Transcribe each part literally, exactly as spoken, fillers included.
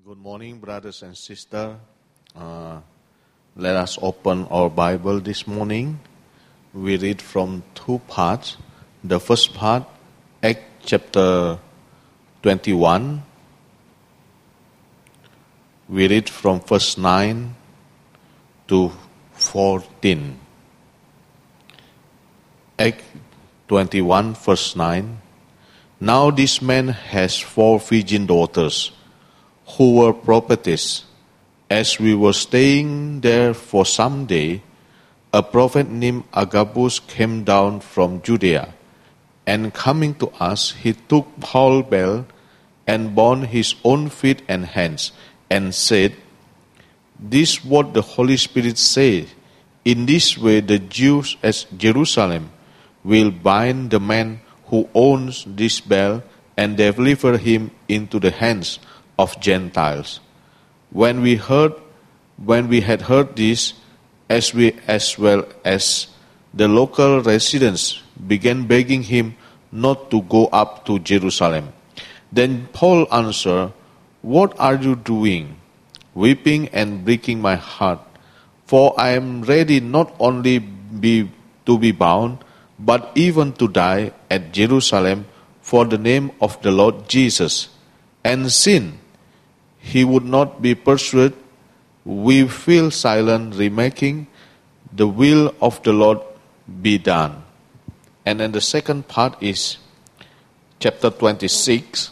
Good morning, brothers and sisters. Uh, let us open our Bible this morning. We read from two parts. The first part, Acts chapter twenty-one. We read from verse nine to fourteen. Acts twenty-one, verse nine. Now this man has four virgin daughters, who were prophetess. As we were staying there for some day, a prophet named Agabus came down from Judea, and coming to us, he took Paul's belt and bound his own feet and hands, and said, "This is what the Holy Spirit says. In this way the Jews at Jerusalem will bind the man who owns this belt and deliver him into the hands of Gentiles." When we heard, when we had heard this, as we as well as the local residents began begging him not to go up to Jerusalem. Then Paul answered, "What are you doing, weeping and breaking my heart? For I am ready not only be to be bound, but even to die at Jerusalem for the name of the Lord Jesus." And sin he would not be persuaded, we fell silent, remarking, "The will of the Lord be done." And then the second part is chapter twenty-six.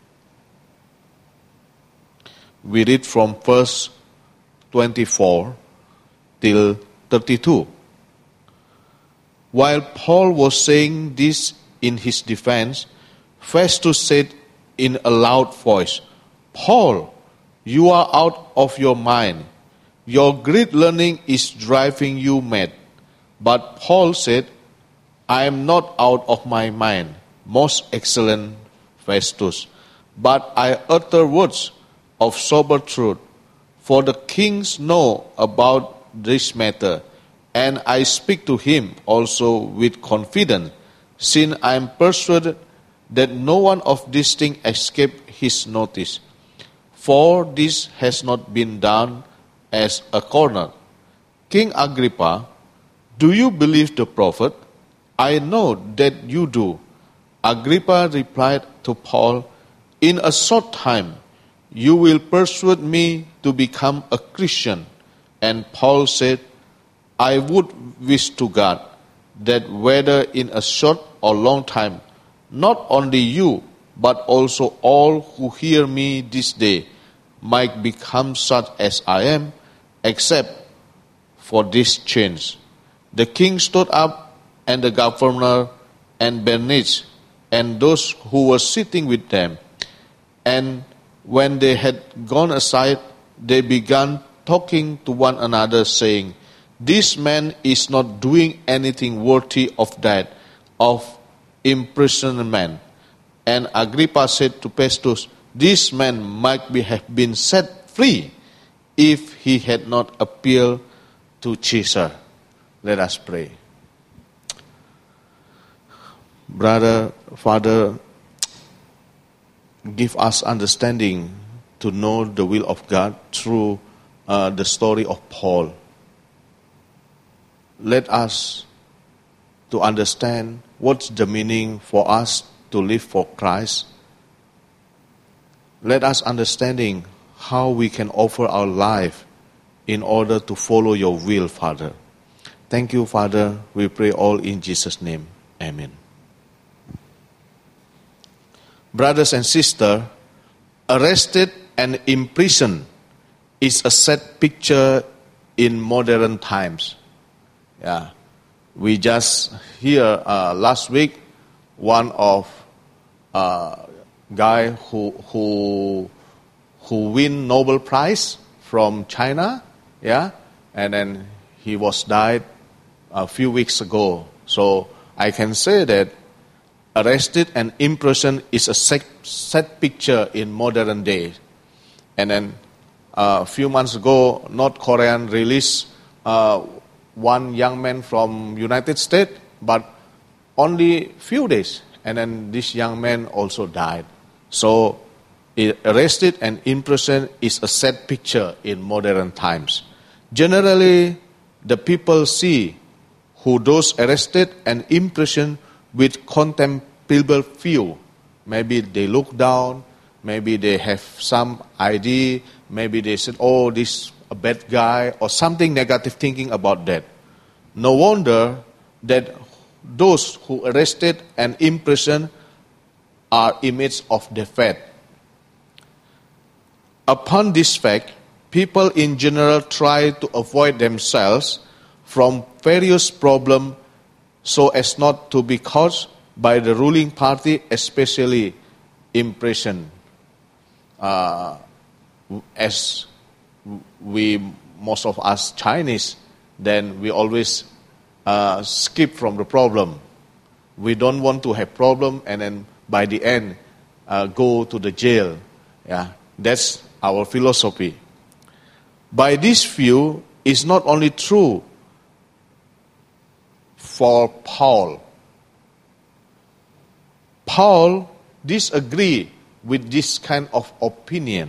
We read from verse twenty-four till thirty-two. While Paul was saying this in his defense, Festus said in a loud voice, "Paul, you are out of your mind. Your great learning is driving you mad." But Paul said, "I am not out of my mind, most excellent Festus, but I utter words of sober truth, for the kings know about this matter, and I speak to him also with confidence, since I am persuaded that no one of these things escaped his notice. For this has not been done as a corner. King Agrippa, do you believe the prophet? I know that you do." Agrippa replied to Paul, "In a short time you will persuade me to become a Christian." And Paul said, "I would wish to God that whether in a short or long time, not only you, but also all who hear me this day might become such as I am, except for this change." The king stood up, and the governor, and Bernice, and those who were sitting with them. And when they had gone aside, they began talking to one another, saying, "This man is not doing anything worthy of death, of imprisonment." And Agrippa said to Festus, "This man might be, have been set free if he had not appealed to Caesar." Let us pray. Brother, Father, give us understanding to know the will of God through uh, the story of Paul. Let us to understand what's the meaning for us to live for Christ. Let us understanding how we can offer our life in order to follow your will, Father. Thank you, Father. We pray all in Jesus' name. Amen. Brothers and sisters, arrested and imprisoned is a sad picture in modern times. Yeah, we just hear uh, last week one of uh, guy who who who win Nobel Prize from China, yeah, and then he was died a few weeks ago. So I can say that arrested and imprisoned is a sad, sad picture in modern day. And then uh, a few months ago, North Korea released uh, one young man from United States, but only few days, and then this young man also died. So arrested and imprisoned is a sad picture in modern times. Generally, the people see who those arrested and imprisoned with contemptible view. Maybe they look down, maybe they have some idea, maybe they said, oh, this is a bad guy, or something negative thinking about that. No wonder that those who arrested and imprisoned are image of the faith. Upon this fact, people in general try to avoid themselves from various problems so as not to be caused by the ruling party, especially imprisoned. Uh, as we, most of us Chinese, then we always uh, skip from the problem. We don't want to have problem and then by the end uh, go to the jail. Yeah, that's our philosophy. By this view, is not only true for Paul. Paul disagree with this kind of opinion.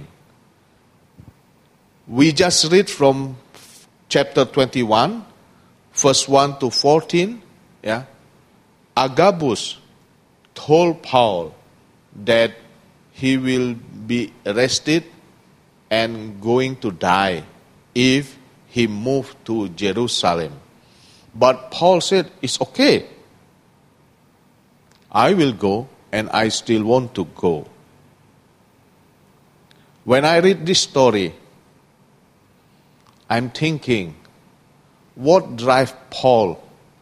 We just read from chapter twenty-one, verse one to fourteen. Yeah, Agabus told Paul that he will be arrested and going to die if he moved to Jerusalem. But Paul said, it's okay. I will go and I still want to go. When I read this story, I'm thinking, what drives Paul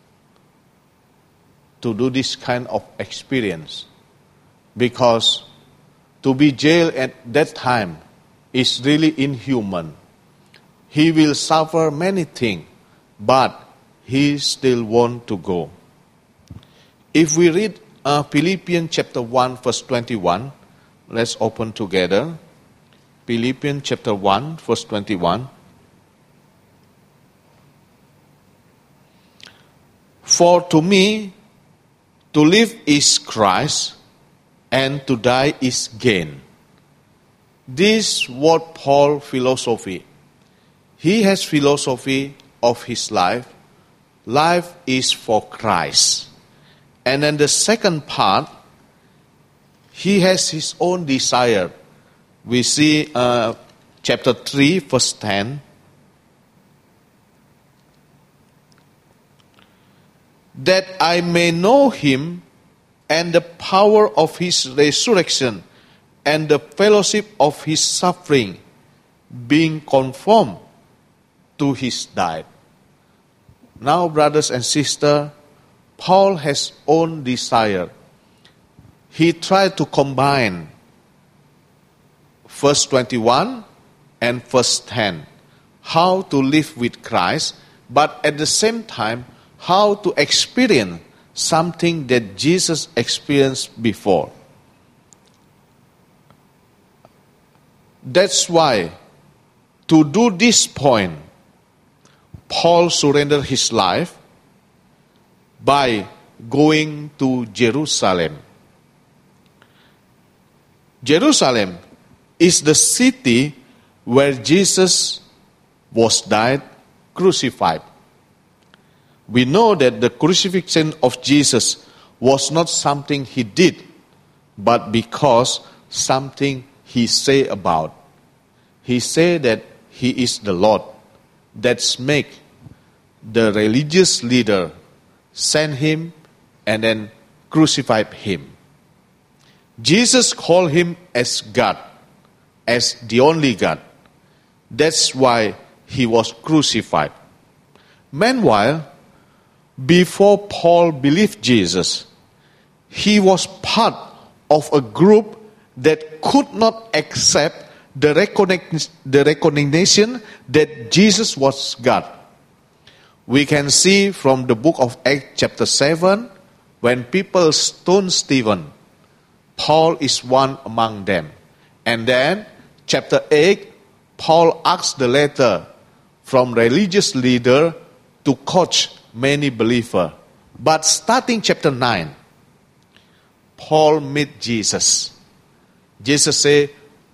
to do this kind of experience? Because to be jailed at that time is really inhuman. He will suffer many things, but he still wants to go. If we read uh, Philippians chapter one, verse twenty-one, let's open together. Philippians chapter one, verse twenty-one. For to me, to live is Christ, and to die is gain. This what Paul philosophy. He has philosophy of his life. Life is for Christ. And then the second part, he has his own desire. We see uh, chapter three, verse ten. That I may know him and the power of his resurrection and the fellowship of his suffering, being conformed to his death. Now, brothers and sisters, Paul has own desire. He tried to combine verse twenty-one and verse ten. How to live with Christ, but at the same time, how to experience something that Jesus experienced before. That's why, to do this point, Paul surrendered his life by going to Jerusalem. Jerusalem is the city where Jesus was died, crucified. We know that the crucifixion of Jesus was not something he did, but because something he said about. He said that he is the Lord. That's make the religious leader send him and then crucified him. Jesus called him as God, as the only God. That's why he was crucified. Meanwhile, before Paul believed Jesus, he was part of a group that could not accept the recognition that Jesus was God. We can see from the book of Acts chapter seven, when people stoned Stephen, Paul is one among them. And then chapter eight, Paul asked the letter from religious leader to coach many believers. But starting chapter nine, Paul met Jesus. Jesus said,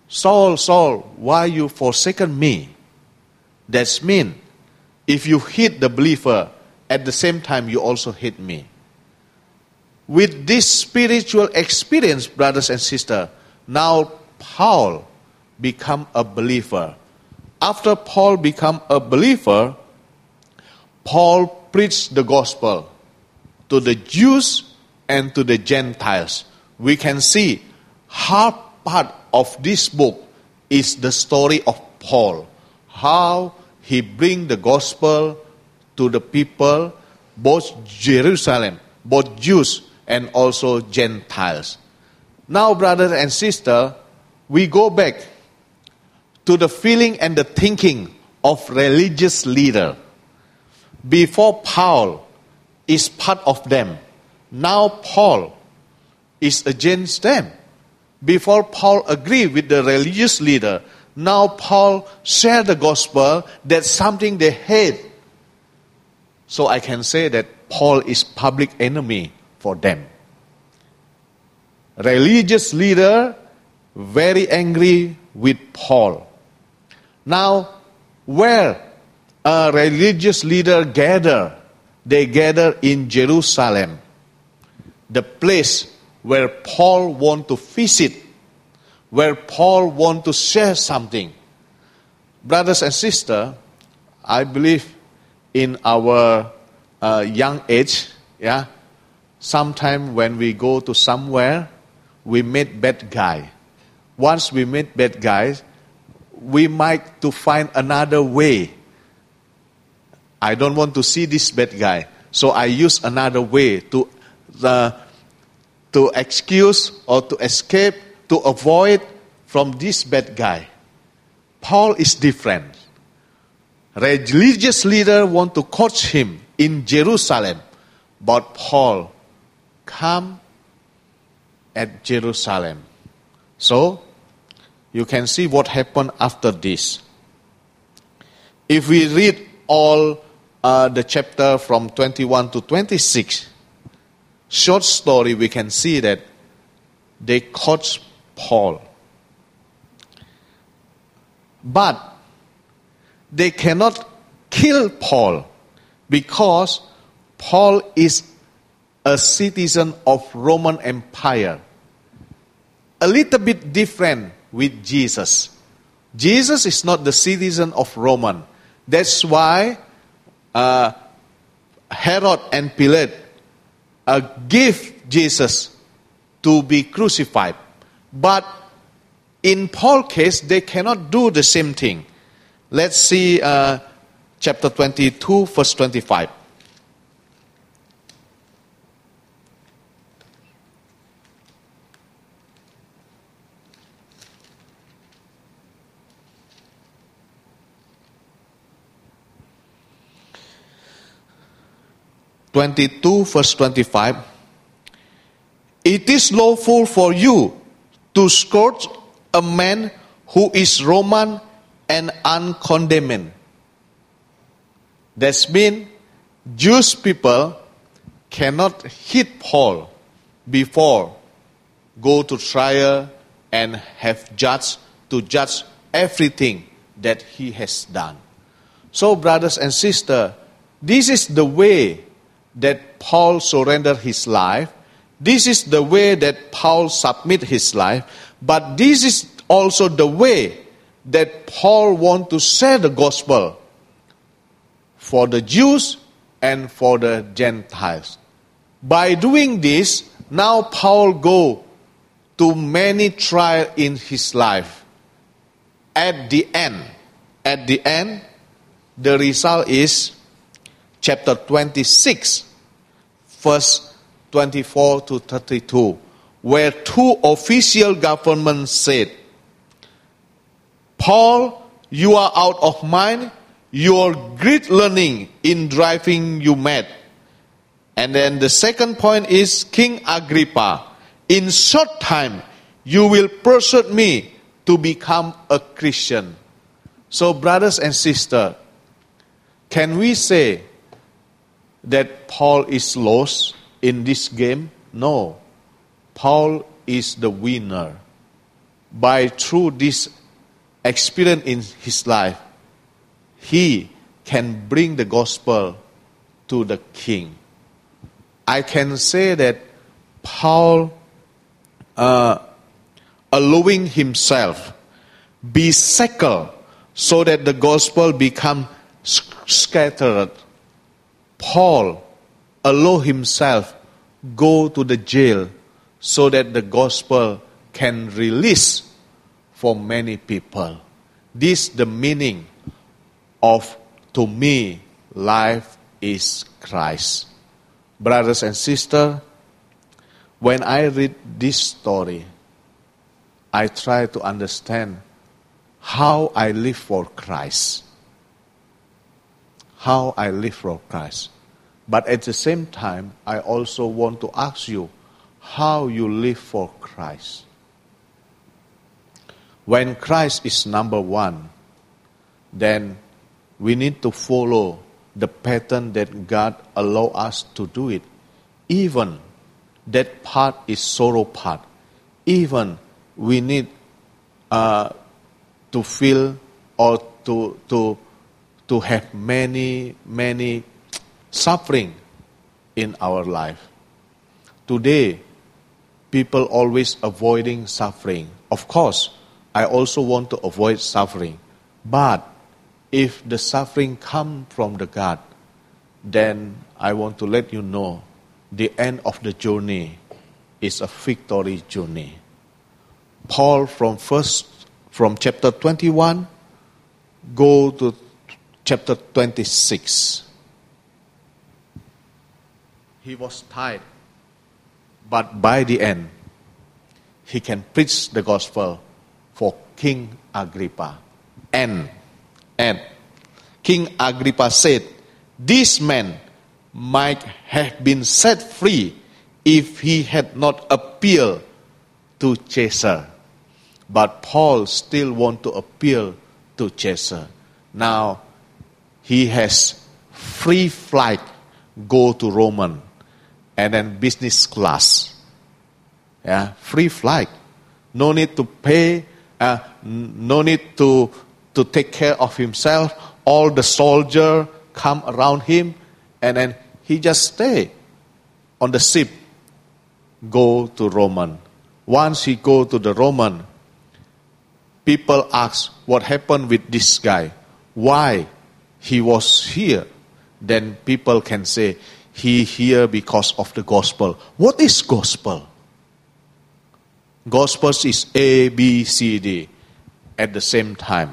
Saul, Saul, why you forsaken me? That's mean, if you hate the believer, at the same time you also hate me. With this spiritual experience, brothers and sisters, now Paul become a believer. After Paul become a believer, Paul preached the gospel to the Jews and to the Gentiles. We can see half part of this book is the story of Paul. How he bring the gospel to the people, both Jerusalem, both Jews and also Gentiles. Now, brothers and sisters, we go back to the feeling and the thinking of religious leader. Before Paul is part of them, now Paul is against them. Before Paul agreed with the religious leader, now Paul shared the gospel, that's something they hate. So I can say that Paul is public enemy for them. Religious leader very angry with Paul. Now, where a religious leader gather, they gather in Jerusalem, the place where Paul want to visit, where Paul want to share something. Brothers and sisters, I believe in our uh, young age, yeah, sometime when we go to somewhere, we meet bad guy. Once we meet bad guys, we might to find another way. I don't want to see this bad guy, so I use another way to uh, to excuse or to escape, to avoid from this bad guy. Paul is different. Religious leader want to catch him in Jerusalem, but Paul come at Jerusalem. So, you can see what happened after this. If we read all uh, the chapter from twenty-one to twenty-six, short story, we can see that they caught Paul. But they cannot kill Paul because Paul is a citizen of Roman Empire. A little bit different with Jesus. Jesus is not the citizen of Roman. That's why uh, Herod and Pilate uh, give Jesus to be crucified. But in Paul's case, they cannot do the same thing. Let's see uh, chapter twenty-two, verse twenty-five. twenty-two, verse twenty-five. It is lawful for you to scourge a man who is Roman and uncondemned. That means Jewish people cannot hit Paul before go to trial and have judge to judge everything that he has done. So, brothers and sisters, this is the way that Paul surrendered his life. This is the way that Paul submit his life. But this is also the way that Paul want to share the gospel for the Jews and for the Gentiles. By doing this, now Paul go to many trials in his life. At the end, at the end, the result is chapter twenty-six, verse twenty-four to thirty-two, where two official governments said, Paul, you are out of mind, your great learning in driving you mad. And then the second point is, King Agrippa, in short time you will persuade me to become a Christian. So brothers and sisters, can we say that Paul is lost in this game? No. Paul is the winner. by through this experience in his life, he can bring the gospel to the king. I can say that Paul uh, allowing himself be shackled so that the gospel become scattered. Paul allow himself go to the jail so that the gospel can release for many people. This is the meaning of, to me, life is Christ. Brothers and sisters, when I read this story, I try to understand how I live for Christ. How I live for Christ. But at the same time, I also want to ask you how you live for Christ. When Christ is number one, then we need to follow the pattern that God allow us to do it. Even that part is sorrow part. Even we need uh, to feel or to to to have many many suffering in our life. Today, people always avoiding suffering. Of course, I also want to avoid suffering. But if the suffering come from the God, then I want to let you know the end of the journey is a victory journey. Paul from first from chapter twenty-one go to chapter twenty-six. He was tired, but by the end, he can preach the gospel for King Agrippa. And, and King Agrippa said, this man might have been set free if he had not appealed to Caesar. But Paul still wants to appeal to Caesar. Now, he has free flight, go to Roman, and then business class. Yeah, free flight. No need to pay, uh, no need to, to take care of himself. All the soldiers come around him, and then he just stay on the ship, go to Roman. Once he go to the Roman, people ask, what happened with this guy? Why he was here? Then people can say, he here because of the gospel. What is gospel? Gospel is A, B, C, D at the same time.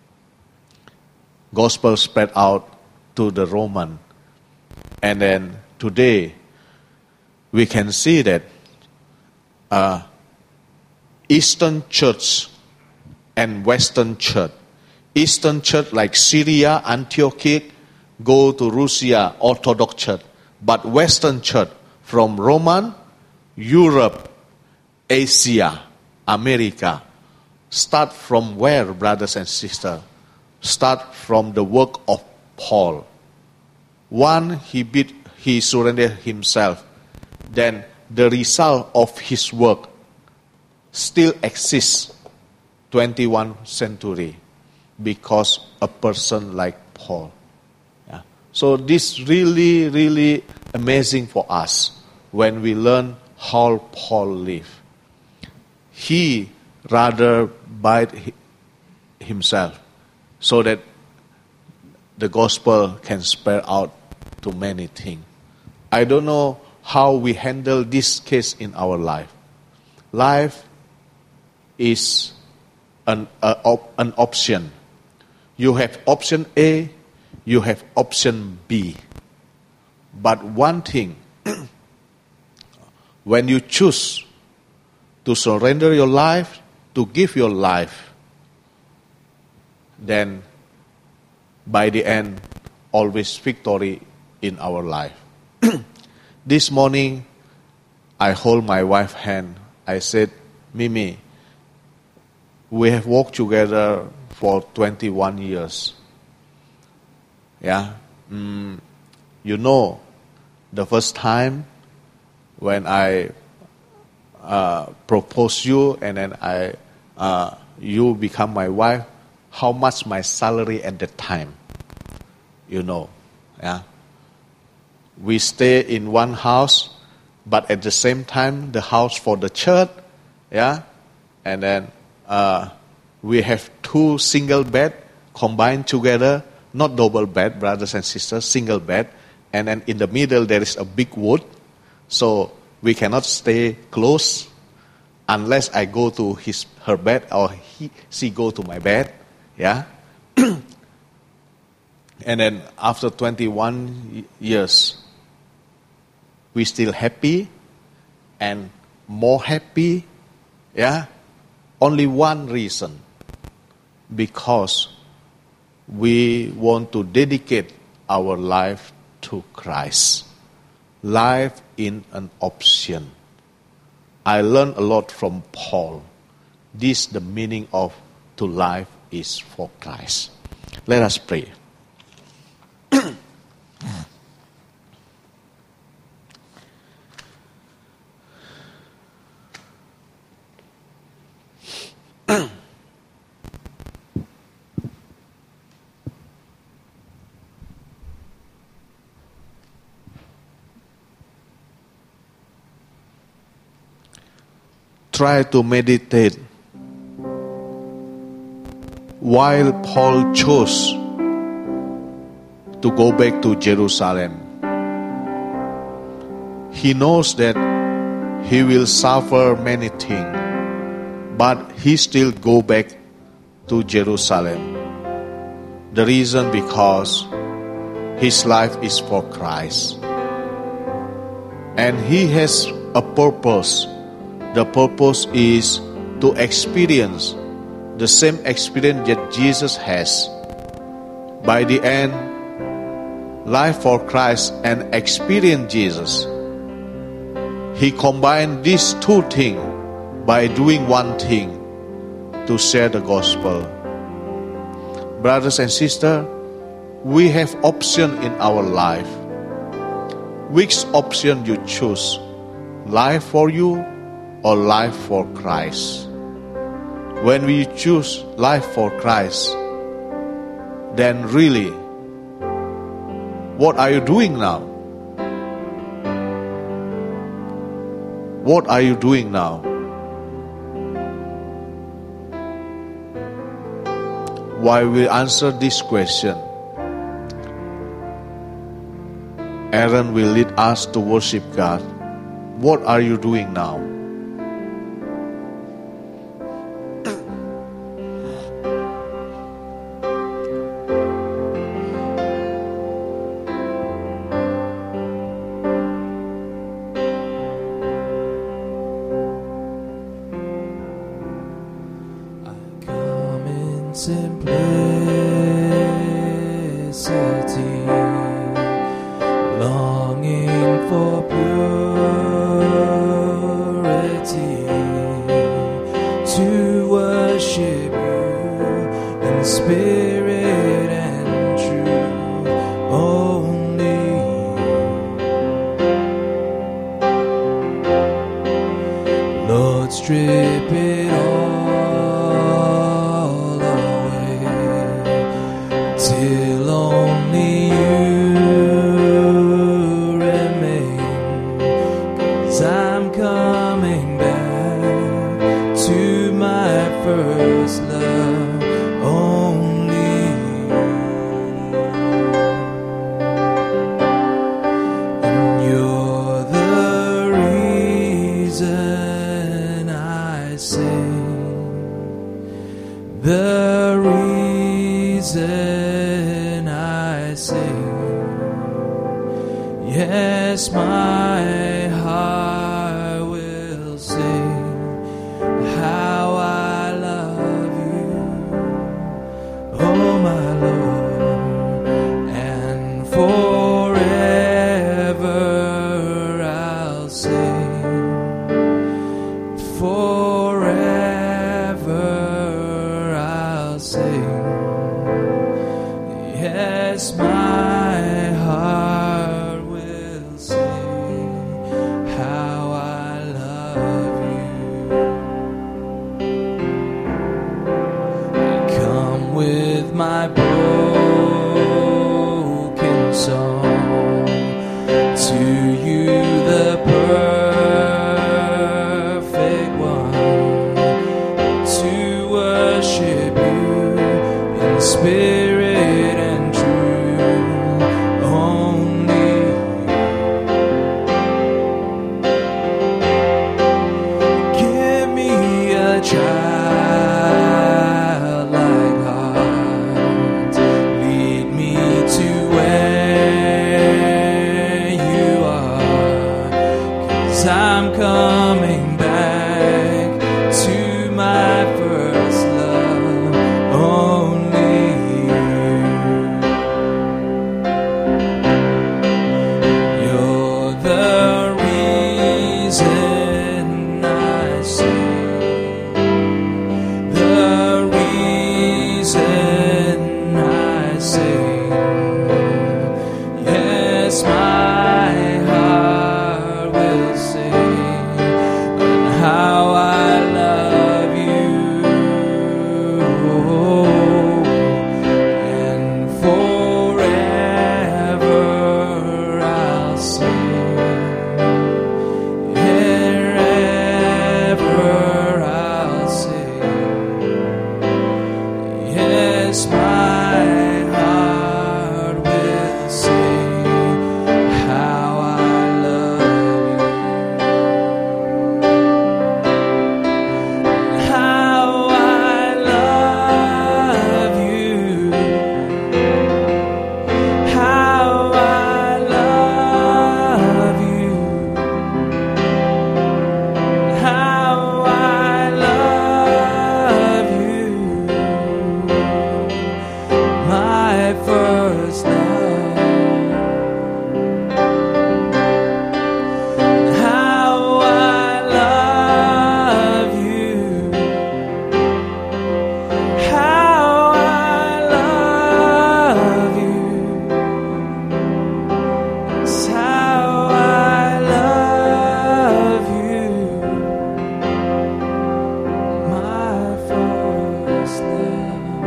Gospel spread out to the Roman. And then today, we can see that uh, Eastern Church and Western Church. Eastern Church like Syria, Antioch, go to Russia, Orthodox Church. But Western Church from Roman, Europe, Asia, America. Start from where, brothers and sisters? Start from the work of Paul. One, he beat, he surrendered himself. Then the result of his work still exists twenty-first century because a person like Paul. Yeah. So this really, really amazing for us when we learn how Paul lived. He rather bite himself so that the gospel can spread out to many things. I don't know how we handle this case in our life. Life is an, uh, op- an option. You have option A, you have option B. But one thing, when you choose to surrender your life, to give your life, then by the end, always victory in our life. This morning, I hold my wife's hand. I said, Mimi, we have walked together for twenty-one years. Yeah, mm, you know, the first time when I uh, proposed you, and then I uh, you become my wife, how much my salary at that time? You know, yeah. We stay in one house, but at the same time, the house for the church, yeah. And then uh, we have two single bed combined together, not double bed, brothers and sisters, single bed. And then in the middle there is a big wood, so we cannot stay close unless I go to his her bed or he she go to my bed, yeah. And then after twenty-one years, we still happy and more happy, yeah. Only one reason, because we want to dedicate our life to Christ. Life in an option. I learned a lot from Paul. This the meaning of to life is for Christ. Let us pray. Try to meditate while Paul chose to go back to Jerusalem. He knows that he will suffer many things, but he still go back to Jerusalem. The reason because his life is for Christ. And he has a purpose. The purpose is to experience the same experience that Jesus has. By the end, life for Christ and experience Jesus. He combined these two things by doing one thing, to share the gospel. Brothers and sisters, we have option in our life. Which option you choose? Life for you or life for Christ? When we choose life for Christ, then really, what are you doing now? What are you doing now? While we answer this question, Aaron will lead us to worship God. What are you doing now? my broken song to you, the perfect one, to worship you in spirit and truth only. Give me a childlike heart, lead me to where you are, 'cause I'm coming back to my first love, only you. You're the reason I sing, the reason I sing. Yes, my heart will sing on how I love you, and forever I'll sing, wherever I'll sing. Yes, my heart will sing how I love you, how I love you, how I love you, how I love you, my first love, how I love you, how I love you, it's how I love you, my first love.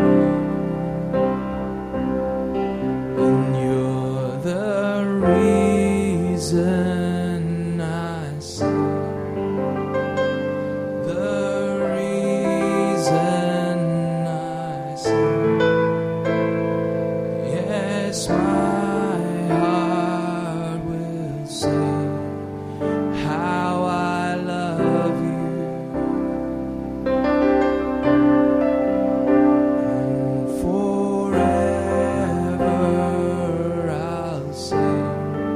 And you're the reason I sing, the reason I sing. Yes, my heart will sing how I love you, and forever I'll sing,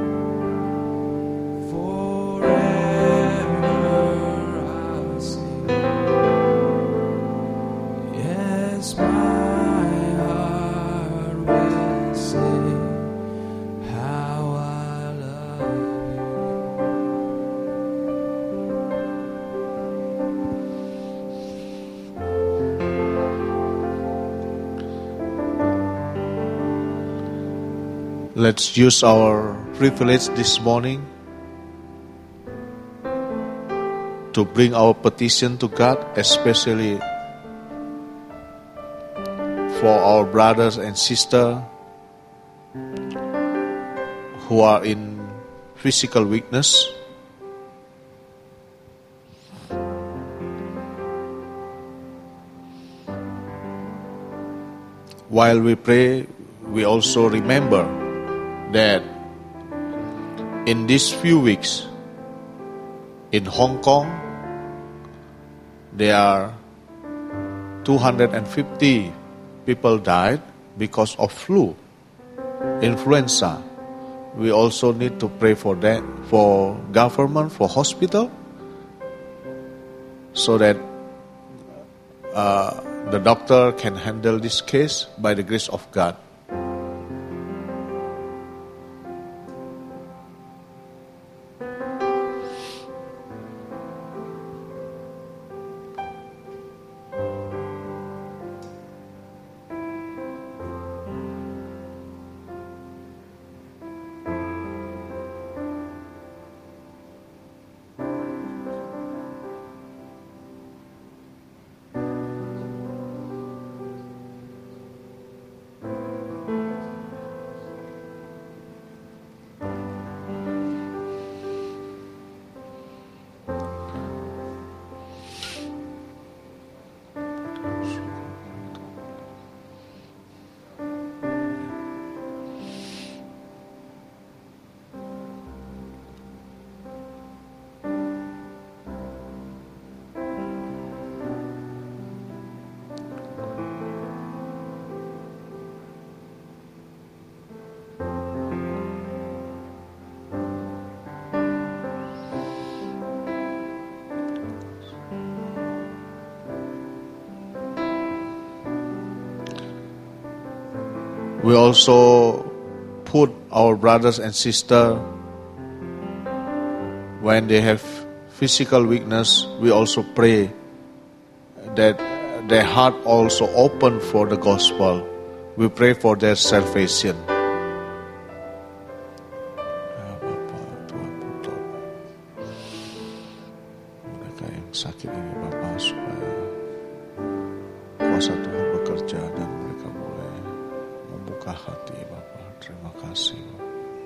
forever I'll sing. Yes, my heart will sing how I love you. Let's use our privilege this morning to bring our petition to God, especially for our brothers and sisters who are in physical weakness. While we pray, we also remember that in these few weeks in Hong Kong, there are two hundred fifty people died because of flu, influenza. We also need to pray for that, for government, for hospital, so that uh, the doctor can handle this case by the grace of God. We also put our brothers and sisters, when they have physical weakness, we also pray that their heart also open for the gospel. We pray for their salvation. Ya Bapa, Tuhan bertolong mereka yang sakit ini Bapa, supaya kuasa Tuhan bekerja dan mereka boleh membuka hati Bapa. Terima kasih Bapa.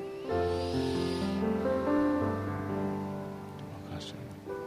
Terima kasih.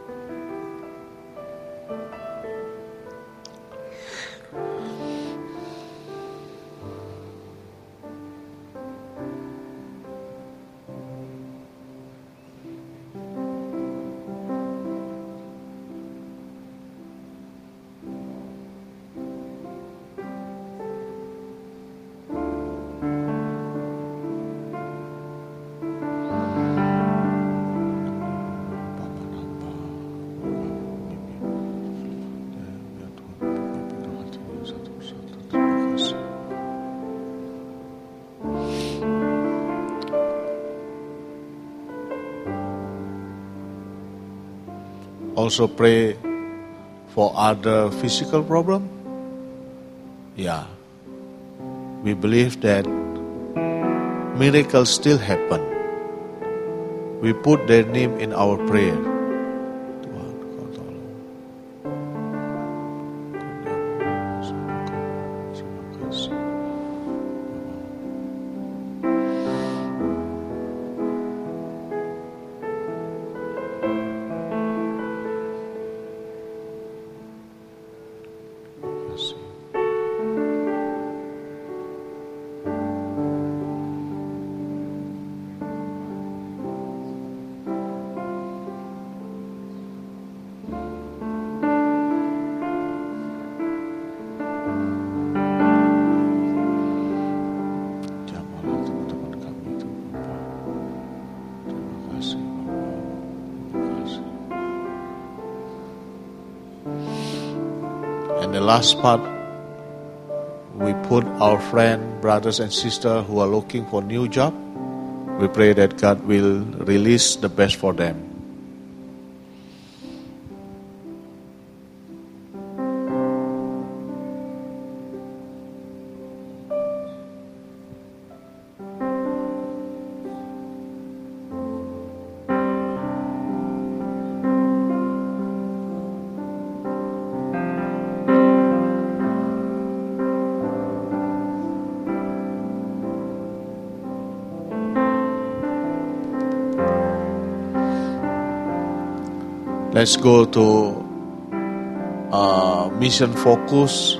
Also pray for other physical problem. Yeah, we believe that miracles still happen. We put their name in our prayer. Tuhan, Kau tolong. Terima kasih. Jamalah teman-teman kami itu Bapa. Terima kasih Bapa. Terima kasih. And the last part, we put our friend, brothers and sisters who are looking for new job. We pray that God will release the best for them. Let's go to uh, mission focus.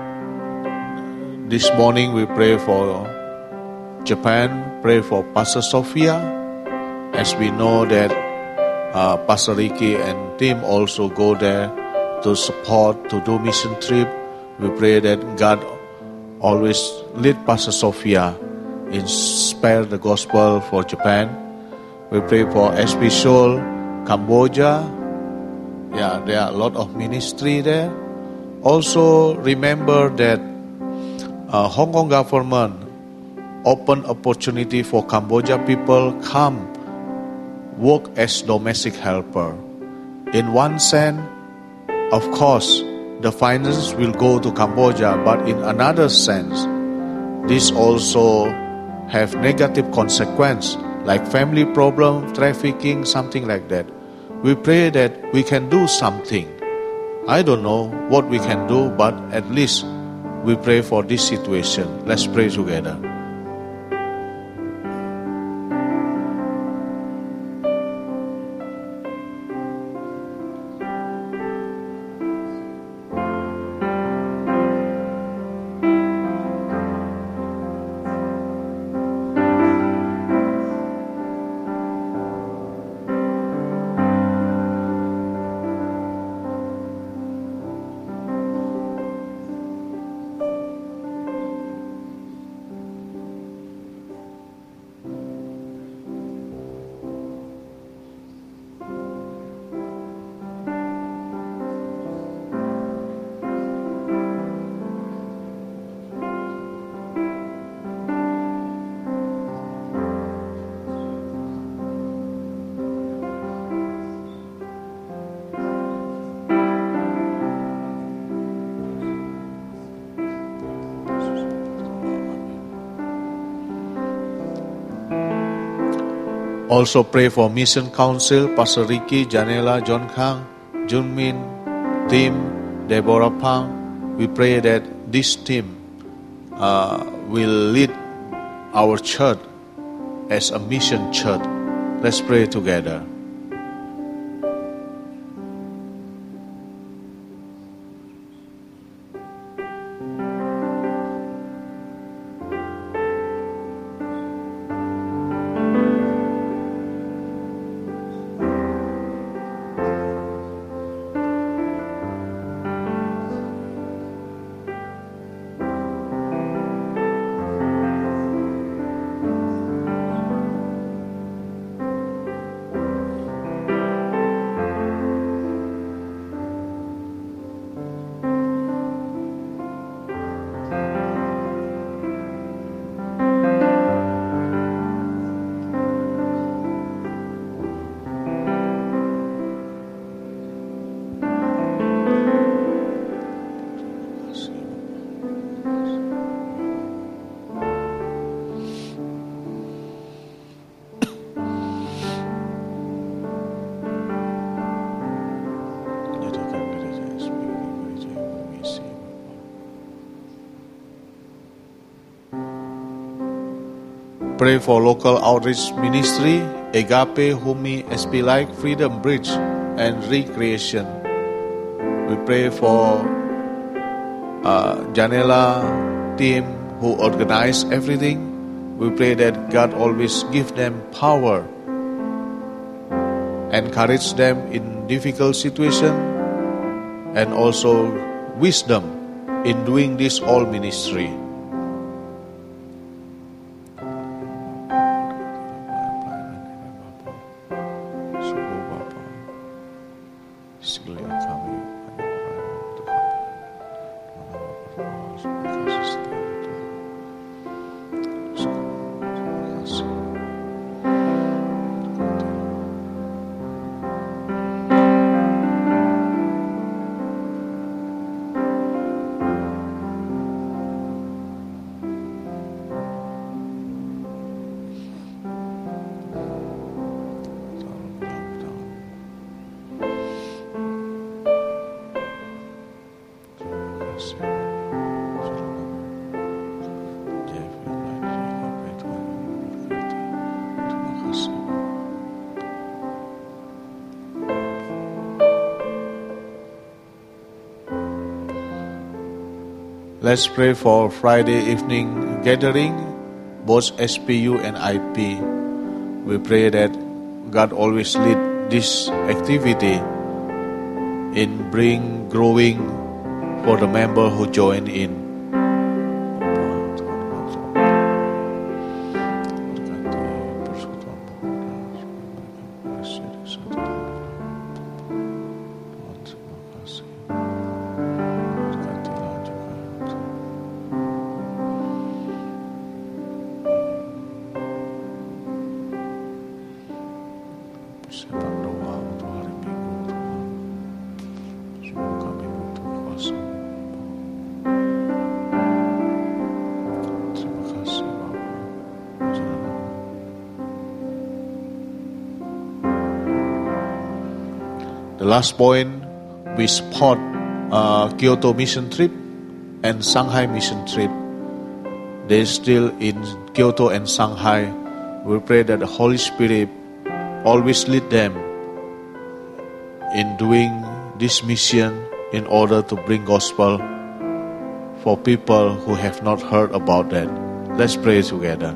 This morning we pray for Japan, pray for Pastor Sophia, as we know that uh, Pastor Ricky and team also go there to support, to do mission trip. We pray that God always lead Pastor Sophia in spare the gospel for Japan. We pray for S P Seoul, Cambodia. Yeah, there are a lot of ministry there. Also remember that uh, Hong Kong government open opportunity for Cambodia people come work as domestic helper. In one sense, of course, the finances will go to Cambodia, but in another sense, this also have negative consequence like family problem, trafficking, something like that. We pray that we can do something. I don't know what we can do, but at least we pray for this situation. Let's pray together. Also pray for Mission Council, Pastor Ricky, Janela, John Kang, Junmin, Tim, Deborah Pang. We pray that this team uh, will lead our church as a mission church. Let's pray together. Pray for local outreach ministry, Agape, Humi, S P Like, Freedom Bridge, and Recreation. We pray for uh, Janela team who organize everything. We pray that God always give them power, encourage them in difficult situation, and also wisdom in doing this all ministry. Let's pray for Friday evening gathering, both S P U and I P. We pray that God always lead this activity in bring growing for the member who join in. The last point, we support uh, Kyoto mission trip and Shanghai mission trip. They're still in Kyoto and Shanghai. We pray that the Holy Spirit always lead them in doing this mission in order to bring gospel for people who have not heard about that. Let's pray together.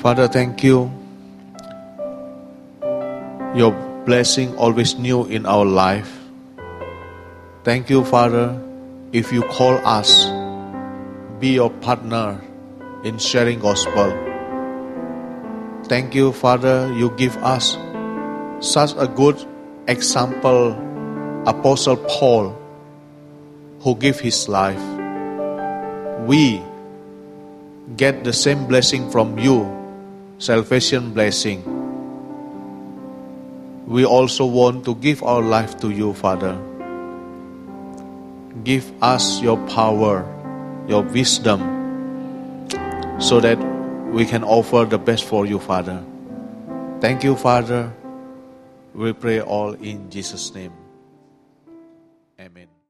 Father, thank you. Your blessing always new in our life. Thank you, Father, if you call us, be your partner in sharing gospel. Thank you, Father, you give us such a good example, Apostle Paul, who gave his life. We get the same blessing from you, salvation blessing. We also want to give our life to you, Father. Give us your power, your wisdom, so that we can offer the best for you, Father. Thank you, Father. We pray all in Jesus' name. Amen.